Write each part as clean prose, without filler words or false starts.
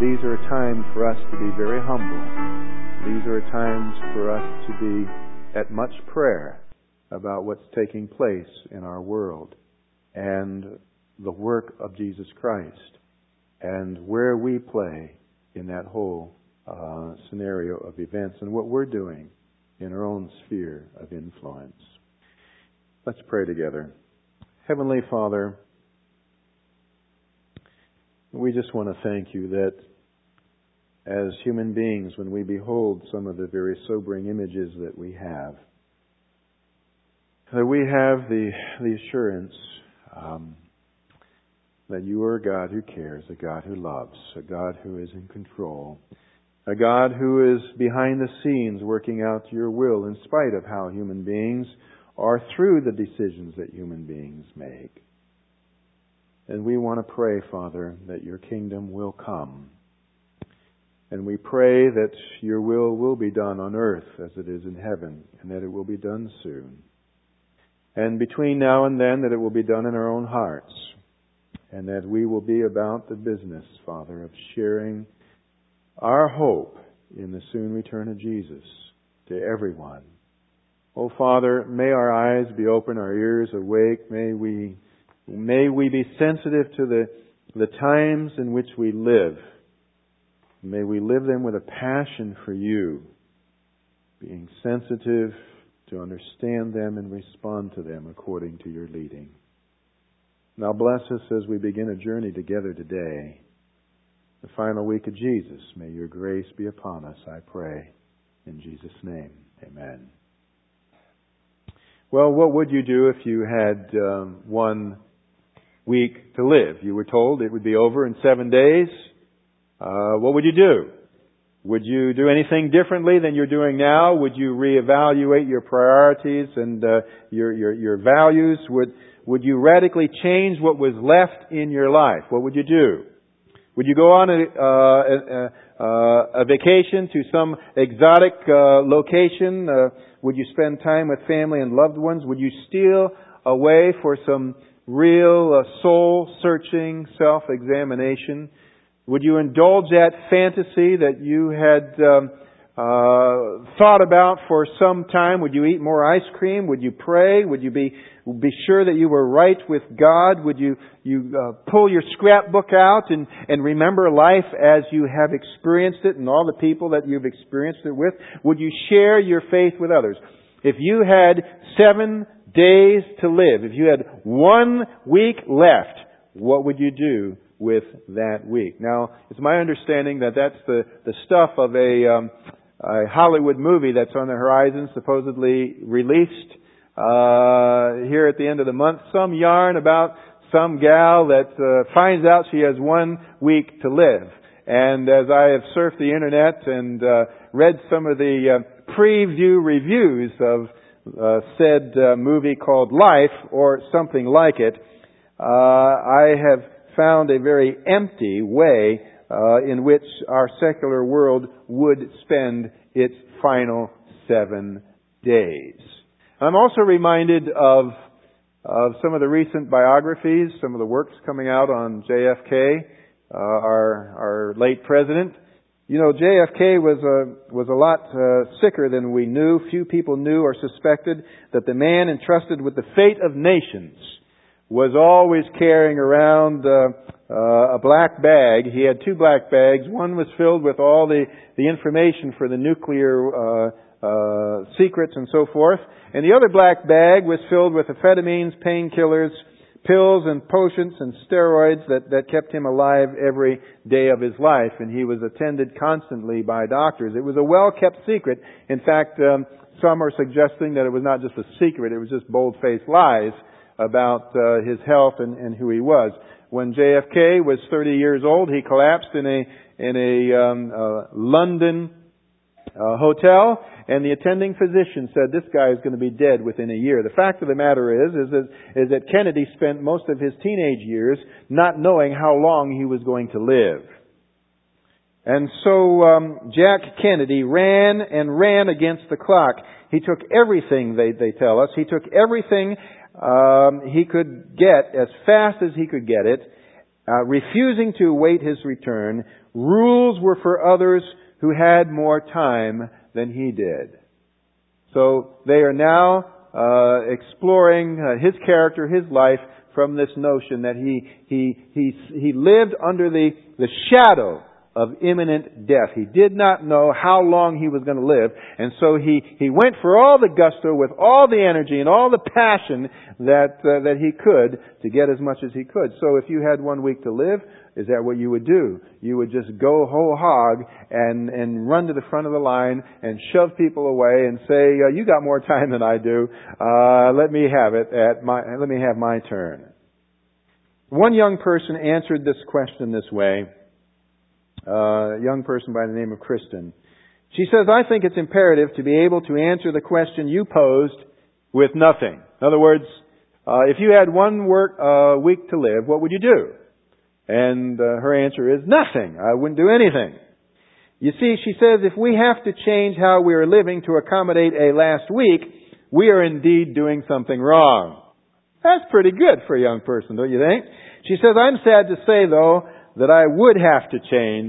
these are times for us to be very humble. These are times for us to be at much prayer about what's taking place in our world and the work of Jesus Christ and where we play in that whole scenario of events and what we're doing in our own sphere of influence. Let's pray together. Heavenly Father, we just want to thank you that as human beings, when we behold some of the very sobering images that we have, that we have the assurance that you are a God who cares, a God who loves, a God who is in control, a God who is behind the scenes working out your will in spite of how human beings are through the decisions that human beings make. And we want to pray, Father, that your kingdom will come. And we pray that your will be done on earth as it is in heaven, and that it will be done soon. And between now and then, that it will be done in our own hearts, and that we will be about the business, Father, of sharing our hope in the soon return of Jesus to everyone. Oh, Father, may our eyes be open, our ears awake. May we be sensitive to the times in which we live. May we live them with a passion for you, being sensitive to understand them and respond to them according to your leading. Now bless us as we begin a journey together today, the final week of Jesus. May your grace be upon us, I pray. In Jesus' name, amen. Well, what would you do if you had 1 week to live? You were told it would be over in 7 days. What would you do? Would you do anything differently than you're doing now? Would you reevaluate your priorities and your values? Would you radically change what was left in your life? What would you do? Would you go on a vacation to some exotic location? Would you spend time with family and loved ones? Would you steal away for some real soul-searching self-examination? Would you indulge that fantasy that you had thought about for some time? Would you eat more ice cream? Would you pray? Would you be sure that you were right with God? Would you pull your scrapbook out and remember life as you have experienced it and all the people that you've experienced it with? Would you share your faith with others? If you had 7 days to live, if you had 1 week left, what would you do with that week? Now, it's my understanding that that's the stuff of a Hollywood movie that's on the horizon, supposedly released here at the end of the month. Some yarn about some gal that finds out she has 1 week to live. And as I have surfed the internet and read some of the preview reviews of said movie called Life, or something like it, I have found a very empty way in which our secular world would spend its final 7 days. I'm also reminded of some of the recent biographies, some of the works coming out on JFK, our late president. You know, JFK was a lot sicker than we knew. Few people knew or suspected that the man entrusted with the fate of nations was always carrying around a black bag. He had 2 black bags. One was filled with all the information for the nuclear secrets and so forth. And the other black bag was filled with amphetamines, painkillers, pills and potions and steroids that kept him alive every day of his life. And he was attended constantly by doctors. It was a well-kept secret. In fact, some are suggesting that it was not just a secret, it was just bold-faced lies about his health and who he was. When JFK was 30 years old, he collapsed in a London hotel, and the attending physician said, "This guy is going to be dead within a year." The fact of the matter is that Kennedy spent most of his teenage years not knowing how long he was going to live. And so Jack Kennedy ran against the clock. He took everything, they tell us. He took everything he could get as fast as he could get it, refusing to await His return. Rules were for others who had more time than He did. So they are now exploring His character, His life, from this notion that He lived under the shadow of imminent death. He did not know how long He was going to live, and so He went for all the gusto, with all the energy and all the passion that He could, to get as much as He could. So if you had 1 week to live, is that what you would do? You would just go whole hog and run to the front of the line and shove people away and say, you got more time than I do. Let me have it let me have my turn. One young person answered this question this way. A young person by the name of Kristen. She says, I think it's imperative to be able to answer the question you posed with nothing. In other words, if you had 1 week to live, what would you do? And her answer is nothing. I wouldn't do anything. You see, she says, if we have to change how we are living to accommodate a last week, we are indeed doing something wrong. That's pretty good for a young person, don't you think? She says, I'm sad to say, though, that I would have to change.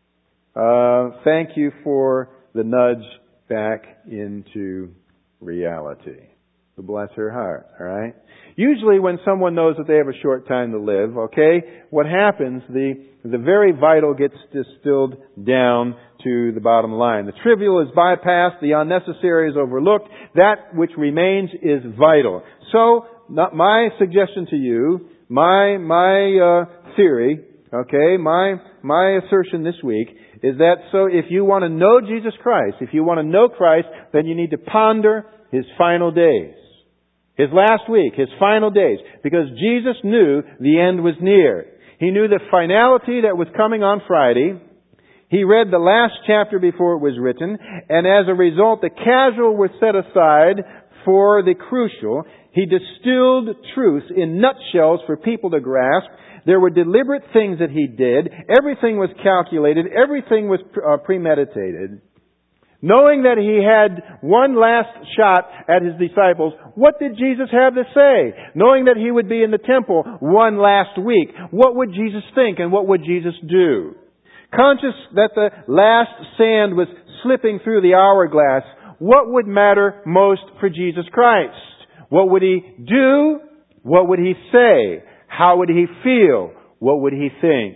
Thank you for the nudge back into reality. So bless her heart, all right? Usually when someone knows that they have a short time to live, okay, what happens, the very vital gets distilled down to the bottom line. The trivial is bypassed, the unnecessary is overlooked, that which remains is vital. So, my suggestion to you, my theory, okay, my assertion this week is that so if you want to know Jesus Christ, if you want to know Christ, then you need to ponder His final days. His last week, His final days. Because Jesus knew the end was near. He knew the finality that was coming on Friday. He read the last chapter before it was written. And as a result, the casual was set aside for the crucial. He distilled truth in nutshells for people to grasp. There were deliberate things that He did. Everything was calculated. Everything was premeditated. Knowing that He had one last shot at His disciples, what did Jesus have to say? Knowing that He would be in the temple one last week, what would Jesus think and what would Jesus do? Conscious that the last sand was slipping through the hourglass, what would matter most for Jesus Christ? What would He do? What would He say? How would He feel? What would He think?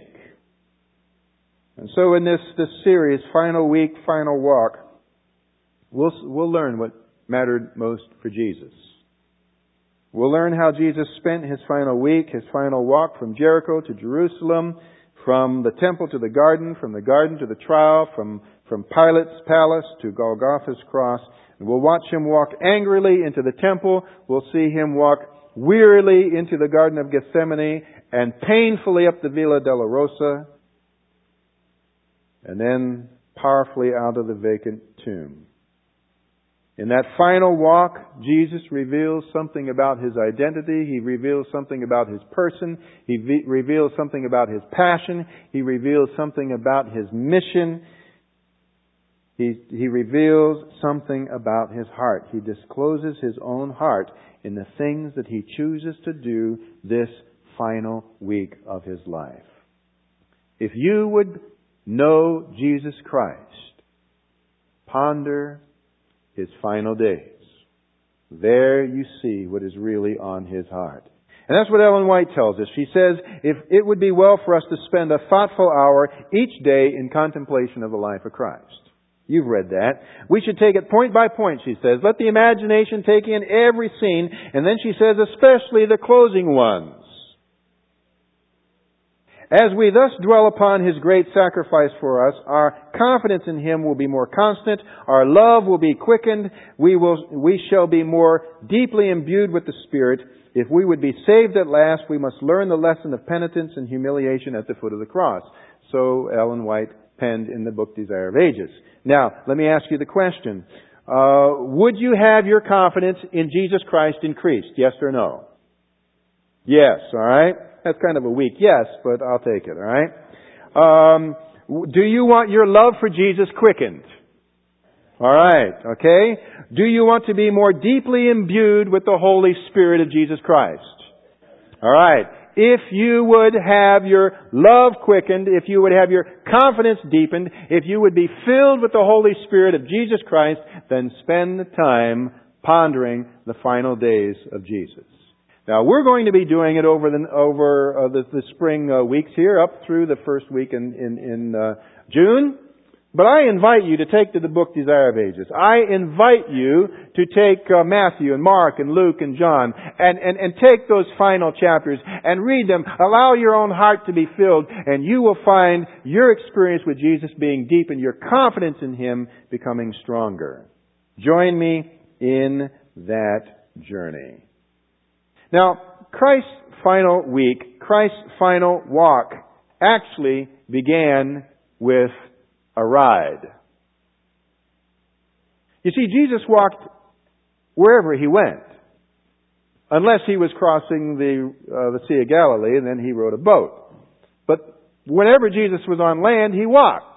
And so in this series, Final Week, Final Walk, we'll learn what mattered most for Jesus. We'll learn how Jesus spent His final week, His final walk from Jericho to Jerusalem, from the temple to the garden, from the garden to the trial, from Pilate's palace to Golgotha's cross. And we'll watch Him walk angrily into the temple. We'll see Him walk wearily into the Garden of Gethsemane and painfully up the Via Dolorosa, and then powerfully out of the vacant tomb. In that final walk, Jesus reveals something about His identity. He reveals something about His person. He reveals something about His passion. He reveals something about His mission. He reveals something about His heart. He discloses His own heart in the things that He chooses to do this final week of His life. If you would know Jesus Christ, ponder His final days. There you see what is really on His heart. And that's what Ellen White tells us. She says, if it would be well for us to spend a thoughtful hour each day in contemplation of the life of Christ. You've read that. We should take it point by point, she says. Let the imagination take in every scene. And then she says, especially the closing ones. As we thus dwell upon His great sacrifice for us, our confidence in Him will be more constant, our love will be quickened, we shall be more deeply imbued with the Spirit. If we would be saved at last, we must learn the lesson of penitence and humiliation at the foot of the cross. So Ellen White penned in the book Desire of Ages. Now, let me ask you the question. Would you have your confidence in Jesus Christ increased? Yes or no? Yes, all right? That's kind of a weak yes, but I'll take it, all right? Do you want your love for Jesus quickened? All right, okay? Do you want to be more deeply imbued with the Holy Spirit of Jesus Christ? All right. if you would have your love quickened, if you would have your confidence deepened, if you would be filled with the Holy Spirit of Jesus Christ, then spend the time pondering the final days of Jesus. Now, we're going to be doing it over the spring weeks here, up through the first week in June. But I invite you to take to the book Desire of Ages. I invite you to take Matthew and Mark and Luke and John and take those final chapters and read them. Allow your own heart to be filled, and you will find your experience with Jesus being deepened, your confidence in Him becoming stronger. Join me in that journey. Now, Christ's final week, Christ's final walk actually began with a ride. You see, Jesus walked wherever He went, unless He was crossing the Sea of Galilee, and then He rode a boat. But whenever Jesus was on land, He walked,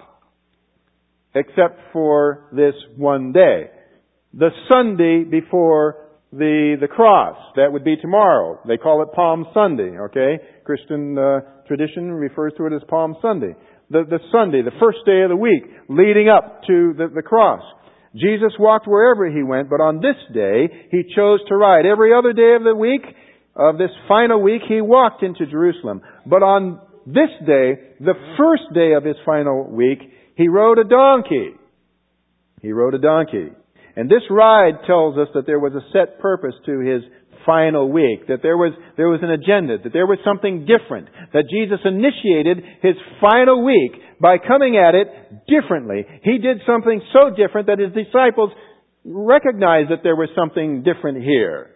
except for this one day, the Sunday before the cross. That would be tomorrow. They call it Palm Sunday, okay? Christian tradition refers to it as Palm Sunday. The Sunday, the first day of the week, leading up to the cross. Jesus walked wherever He went, but on this day, He chose to ride. Every other day of the week, of this final week, He walked into Jerusalem. But on this day, the first day of His final week, He rode a donkey. He rode a donkey. And this ride tells us that there was a set purpose to His final week, that there was an agenda, that there was something different, that Jesus initiated His final week by coming at it differently. He did something so different that His disciples recognized that there was something different here.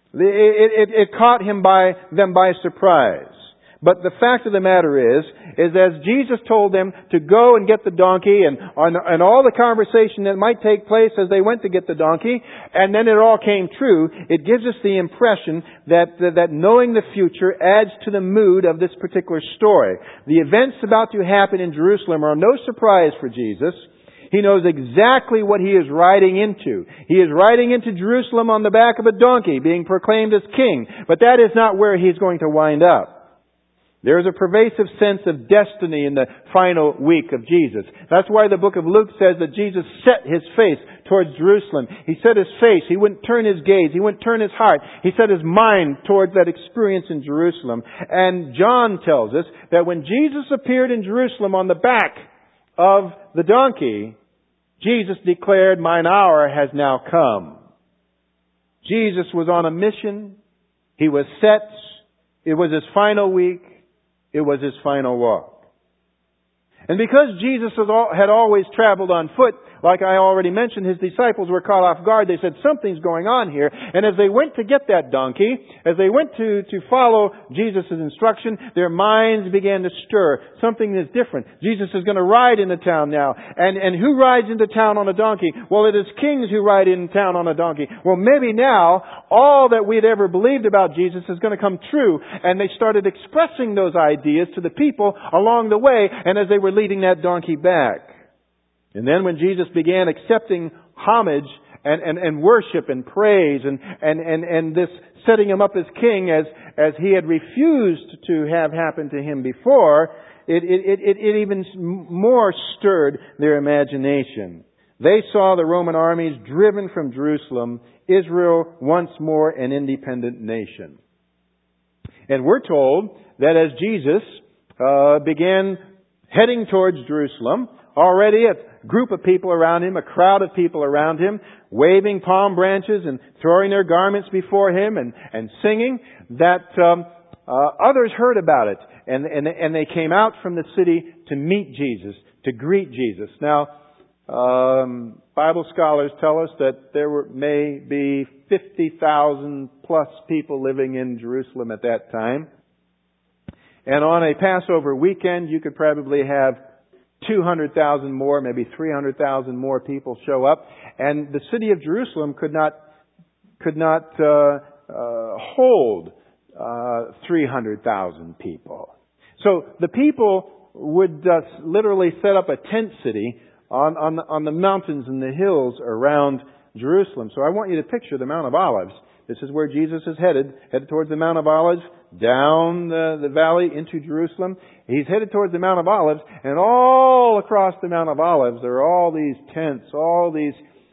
It caught them by surprise. But the fact of the matter is as Jesus told them to go and get the donkey and all the conversation that might take place as they went to get the donkey, and then it all came true, it gives us the impression that knowing the future adds to the mood of this particular story. The events about to happen in Jerusalem are no surprise for Jesus. He knows exactly what He is riding into. He is riding into Jerusalem on the back of a donkey, being proclaimed as king. But that is not where He's going to wind up. There is a pervasive sense of destiny in the final week of Jesus. That's why the book of Luke says that Jesus set His face towards Jerusalem. He set His face. He wouldn't turn His gaze. He wouldn't turn His heart. He set His mind towards that experience in Jerusalem. And John tells us that when Jesus appeared in Jerusalem on the back of the donkey, Jesus declared, "Mine hour has now come." Jesus was on a mission. He was set. It was His final week. It was His final walk. And because Jesus had always traveled on foot, like I already mentioned, His disciples were caught off guard. They said, something's going on here. And as they went to get that donkey, as they went to follow Jesus' instruction, their minds began to stir. Something is different. Jesus is going to ride into town now. And who rides into town on a donkey? Well, it is kings who ride in town on a donkey. Well, maybe now all that we had ever believed about Jesus is going to come true. And they started expressing those ideas to the people along the way, and as they were leading that donkey back. And then when Jesus began accepting homage and worship and praise and this setting Him up as king as He had refused to have happen to Him before, it even more stirred their imagination. They saw the Roman armies driven from Jerusalem, Israel once more an independent nation. And we're told that as Jesus began heading towards Jerusalem, already a group of people around Him, a crowd of people around Him, waving palm branches and throwing their garments before Him and singing, that others heard about it. And they came out from the city to meet Jesus, to greet Jesus. Now, Bible scholars tell us that there may be 50,000 plus people living in Jerusalem at that time. And on a Passover weekend, you could probably have 200,000 more, maybe 300,000 more people show up. And the city of Jerusalem could not hold 300,000 people. So the people would literally set up a tent city on the mountains and the hills around Jerusalem. So I want you to picture the Mount of Olives. This is where Jesus is headed towards the Mount of Olives. down the valley into Jerusalem. He's headed towards the Mount of Olives, and all across the Mount of Olives there are all these tents, all these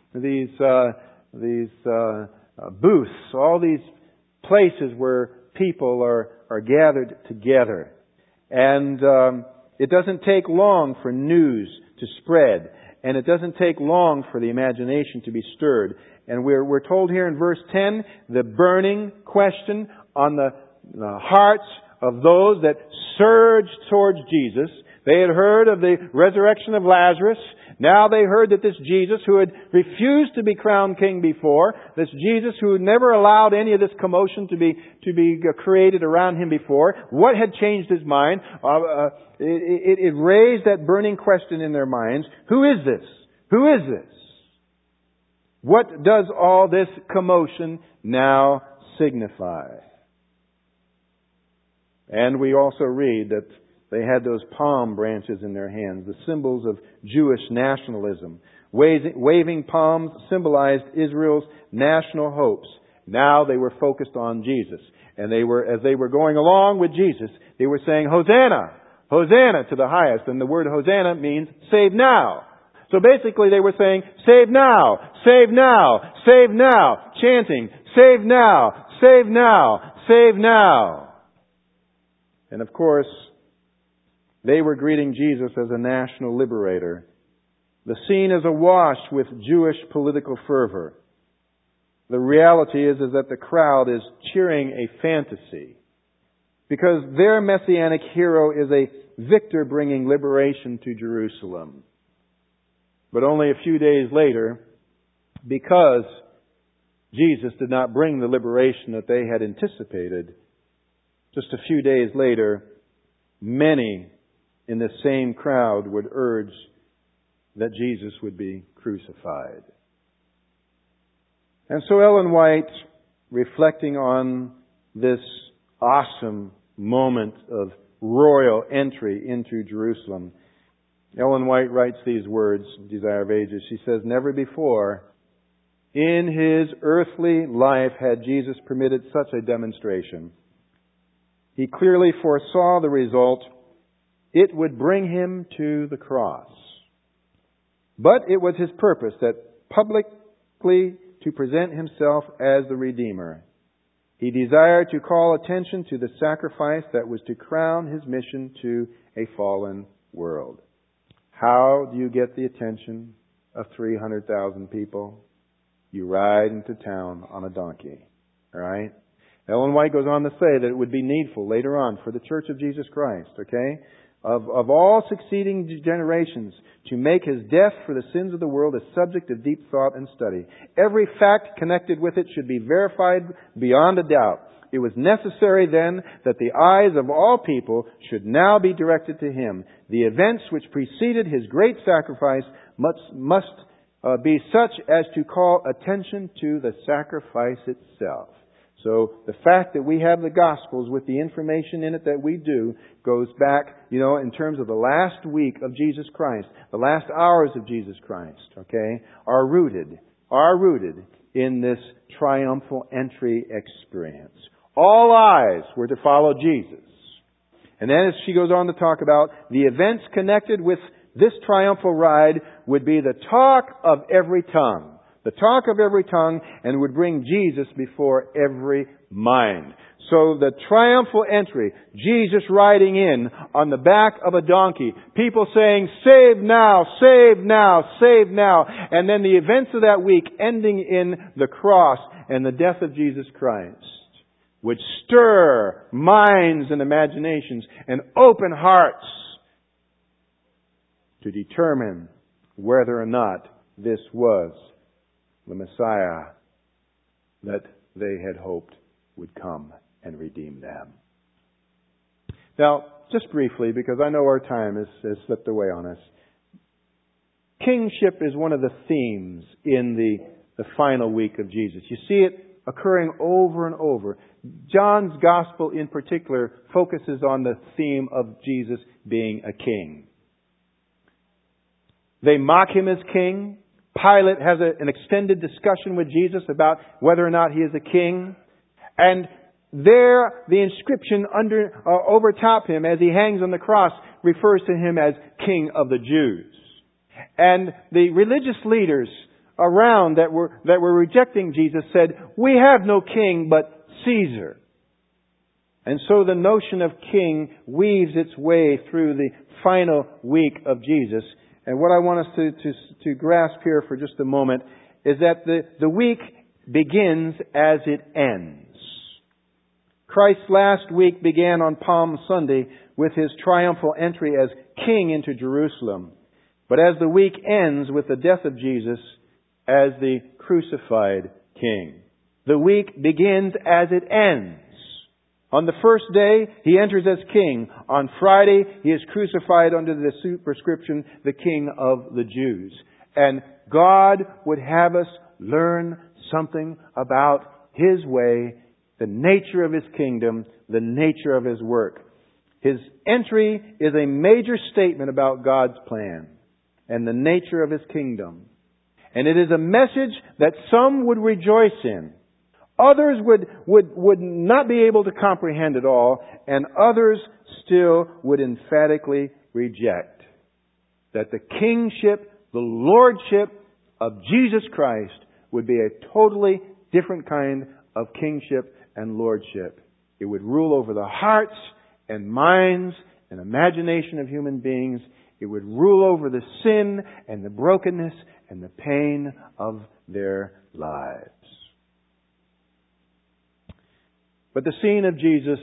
booths, all these places where people are gathered together. And it doesn't take long for news to spread, and it doesn't take long for the imagination to be stirred. And we're told here in verse 10, the burning question on the hearts of those that surged towards Jesus. They had heard of the resurrection of Lazarus. Now they heard that this Jesus, who had refused to be crowned king before, this Jesus who had never allowed any of this commotion to be created around him before, what had changed his mind? It raised that burning question in their minds. Who is this? Who is this? What does all this commotion now signify? And we also read that they had those palm branches in their hands, the symbols of Jewish nationalism. Waving palms symbolized Israel's national hopes. Now they were focused on Jesus. And as they were going along with Jesus, they were saying, Hosanna! Hosanna to the highest. And the word Hosanna means save now. So basically they were saying, save now! Save now! Save now! Chanting, save now! Save now! Save now! And of course, they were greeting Jesus as a national liberator. The scene is awash with Jewish political fervor. The reality is that the crowd is cheering a fantasy, because their messianic hero is a victor bringing liberation to Jerusalem. But only a few days later, because Jesus did not bring the liberation that they had anticipated, just a few days later, many in the same crowd would urge that Jesus would be crucified. And so Ellen White, reflecting on this awesome moment of royal entry into Jerusalem, Ellen White writes these words, Desire of Ages. She says, never before in his earthly life had Jesus permitted such a demonstration. He clearly foresaw the result. It would bring him to the cross. But it was his purpose that publicly to present himself as the Redeemer. He desired to call attention to the sacrifice that was to crown his mission to a fallen world. How do you get the attention of 300,000 people? You ride into town on a donkey. All right? Ellen White goes on to say that it would be needful later on for the Church of Jesus Christ, okay, of all succeeding generations to make his death for the sins of the world a subject of deep thought and study. Every fact connected with it should be verified beyond a doubt. It was necessary then that the eyes of all people should now be directed to him. The events which preceded his great sacrifice must be such as to call attention to the sacrifice itself. So the fact that we have the Gospels with the information in it that we do goes back, in terms of the last week of Jesus Christ, the last hours of Jesus Christ, okay, are rooted in this triumphal entry experience. All eyes were to follow Jesus. And then as she goes on to talk about the events connected with this triumphal ride would be the talk of every tongue. The talk of every tongue, and would bring Jesus before every mind. So the triumphal entry, Jesus riding in on the back of a donkey, people saying, save now, save now, save now. And then the events of that week ending in the cross and the death of Jesus Christ would stir minds and imaginations and open hearts to determine whether or not this was the Messiah that they had hoped would come and redeem them. Now, just briefly, because I know our time has slipped away on us, kingship is one of the themes in the final week of Jesus. You see it occurring over and over. John's Gospel in particular focuses on the theme of Jesus being a king. They mock him as king. Pilate has an extended discussion with Jesus about whether or not he is a king. And there the inscription over top him as he hangs on the cross refers to him as King of the Jews. And the religious leaders around that were rejecting Jesus said, "We have no king but Caesar." And so the notion of king weaves its way through the final week of Jesus. And what I want us to grasp here for just a moment is that the week begins as it ends. Christ's last week began on Palm Sunday with His triumphal entry as King into Jerusalem. But as the week ends with the death of Jesus as the crucified King. The week begins as it ends. On the first day, He enters as King. On Friday, He is crucified under the superscription, the King of the Jews. And God would have us learn something about His way, the nature of His kingdom, the nature of His work. His entry is a major statement about God's plan and the nature of His kingdom. And it is a message that some would rejoice in. Others would not be able to comprehend it all, and others still would emphatically reject. That the kingship, the lordship of Jesus Christ would be a totally different kind of kingship and lordship. It would rule over the hearts and minds and imagination of human beings. It would rule over the sin and the brokenness and the pain of their lives. But the scene of Jesus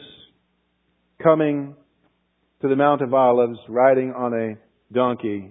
coming to the Mount of Olives, riding on a donkey,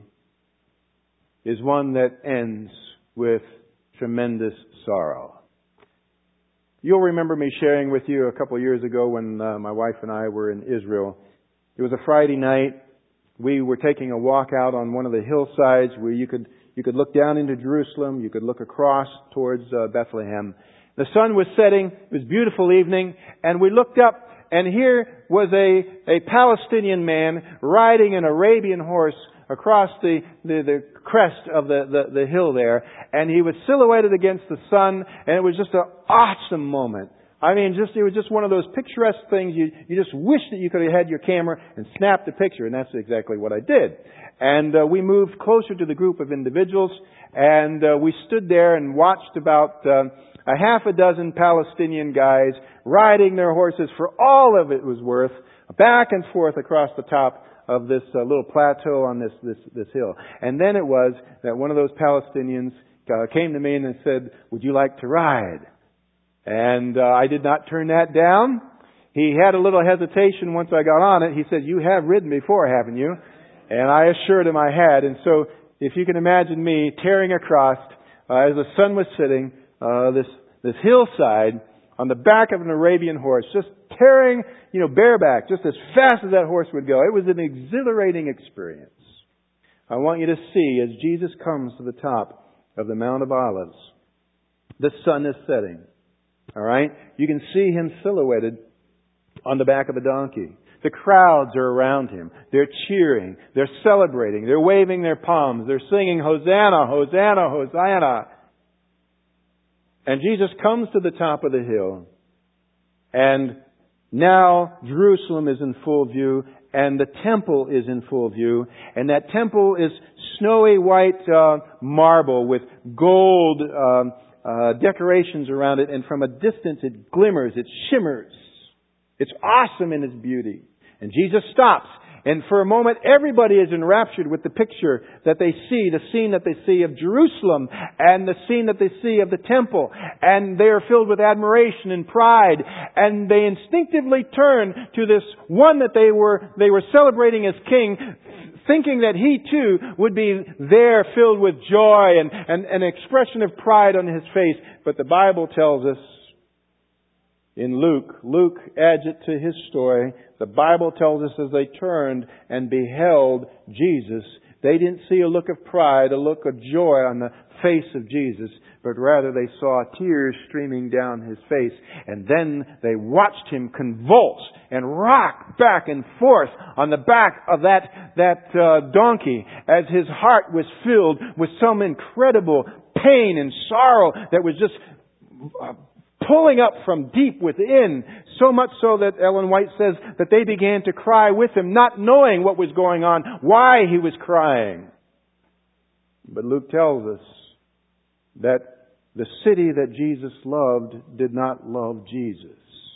is one that ends with tremendous sorrow. You'll remember me sharing with you a couple of years ago when my wife and I were in Israel. It was a Friday night. We were taking a walk out on one of the hillsides where you could look down into Jerusalem. You could look across towards Bethlehem. The sun was setting. It was a beautiful evening. And we looked up, and here was a Palestinian man riding an Arabian horse across the crest of the hill there. And he was silhouetted against the sun, and it was just an awesome moment. I mean, it was just one of those picturesque things. You just wish that you could have had your camera and snapped a picture, and that's exactly what I did. And we moved closer to the group of individuals, and we stood there and watched about a half a dozen Palestinian guys riding their horses for all of it was worth, back and forth across the top of this little plateau on this hill. And then it was that one of those Palestinians came to me and said, "Would you like to ride?" And I did not turn that down. He had a little hesitation once I got on it. He said, "You have ridden before, haven't you?" And I assured him I had. And so if you can imagine me tearing across as the sun was setting, this hillside on the back of an Arabian horse, just tearing, bareback, just as fast as that horse would go. It was an exhilarating experience. I want you to see as Jesus comes to the top of the Mount of Olives, the sun is setting. All right? You can see Him silhouetted on the back of a donkey. The crowds are around Him. They're cheering. They're celebrating. They're waving their palms. They're singing, "Hosanna, Hosanna, Hosanna." And Jesus comes to the top of the hill. And now Jerusalem is in full view. And the temple is in full view. And that temple is snowy white marble with gold decorations around it. And from a distance it glimmers. It shimmers. It's awesome in its beauty. And Jesus stops. And for a moment, everybody is enraptured with the picture that they see, the scene that they see of Jerusalem and the scene that they see of the temple. And they are filled with admiration and pride. And they instinctively turn to this one that they were celebrating as king, thinking that he too would be there filled with joy and an expression of pride on his face. But the Bible tells us in Luke adds it to his story. The Bible tells us as they turned and beheld Jesus, they didn't see a look of pride, a look of joy on the face of Jesus, but rather they saw tears streaming down His face. And then they watched Him convulse and rock back and forth on the back of that donkey as His heart was filled with some incredible pain and sorrow that was just pulling up from deep within, so much so that Ellen White says that they began to cry with him, not knowing what was going on, why he was crying. But Luke tells us that the city that Jesus loved did not love Jesus.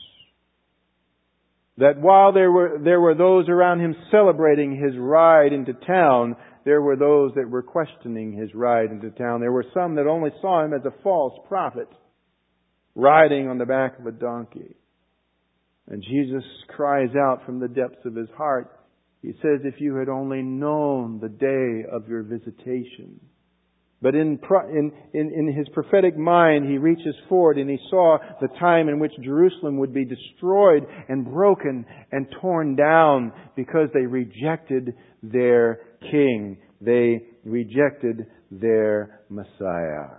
That while there were those around him celebrating his ride into town, there were those that were questioning his ride into town. There were some that only saw him as a false prophet, riding on the back of a donkey. And Jesus cries out from the depths of his heart. He says, if you had only known the day of your visitation. But in his prophetic mind, he reaches forward and he saw the time in which Jerusalem would be destroyed and broken and torn down because they rejected their king. They rejected their Messiah.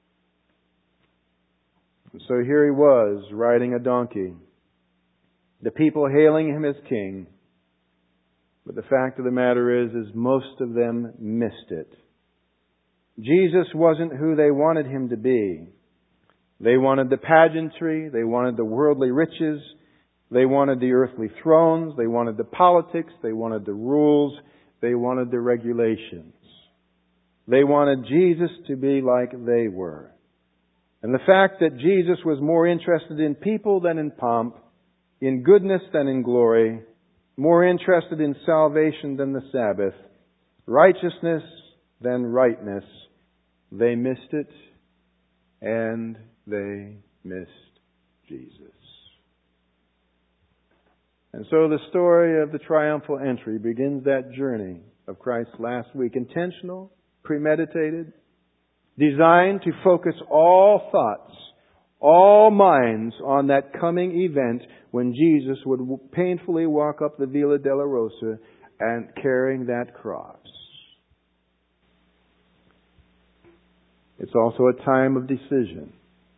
And so here he was, riding a donkey. The people hailing him as king. But the fact of the matter is most of them missed it. Jesus wasn't who they wanted him to be. They wanted the pageantry. They wanted the worldly riches. They wanted the earthly thrones. They wanted the politics. They wanted the rules. They wanted the regulations. They wanted Jesus to be like they were. And the fact that Jesus was more interested in people than in pomp, in goodness than in glory, more interested in salvation than the Sabbath, righteousness than rightness, they missed it, and they missed Jesus. And so the story of the triumphal entry begins that journey of Christ's last week. Intentional, premeditated, designed to focus all thoughts, all minds on that coming event when Jesus would painfully walk up the Via Dolorosa and carrying that cross. It's also a time of decision.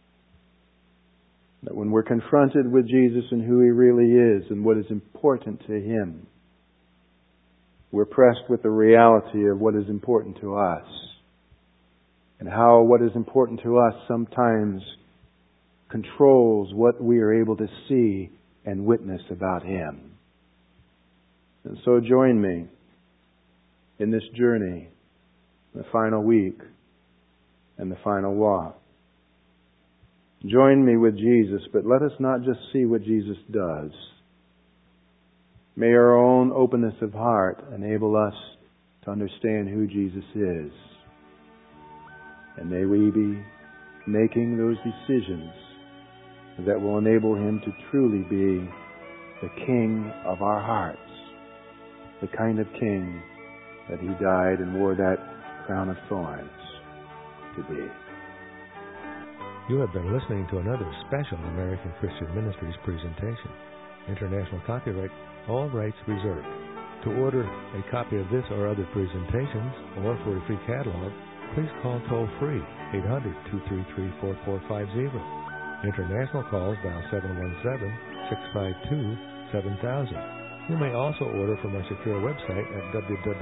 That when we're confronted with Jesus and who He really is and what is important to Him, we're pressed with the reality of what is important to us. And how what is important to us sometimes controls what we are able to see and witness about Him. And so join me in this journey, the final week and the final walk. Join me with Jesus, but let us not just see what Jesus does. May our own openness of heart enable us to understand who Jesus is. And may we be making those decisions that will enable Him to truly be the King of our hearts, the kind of King that He died and wore that crown of thorns to be. You have been listening to another special American Christian Ministries presentation. International copyright, all rights reserved. To order a copy of this or other presentations, or for a free catalog, please call toll-free 800-233-4450. International calls dial 717-652-7000. You may also order from our secure website at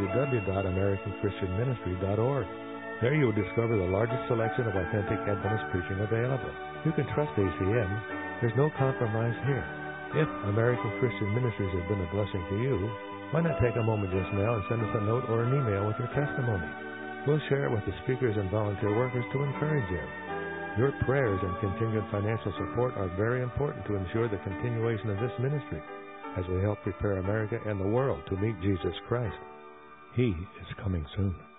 www.americanchristianministry.org. There you will discover the largest selection of authentic Adventist preaching available. You can trust ACM. There's no compromise here. If American Christian Ministries has been a blessing to you, why not take a moment just now and send us a note or an email with your testimony? We'll share it with the speakers and volunteer workers to encourage them. Your prayers and continued financial support are very important to ensure the continuation of this ministry as we help prepare America and the world to meet Jesus Christ. He is coming soon.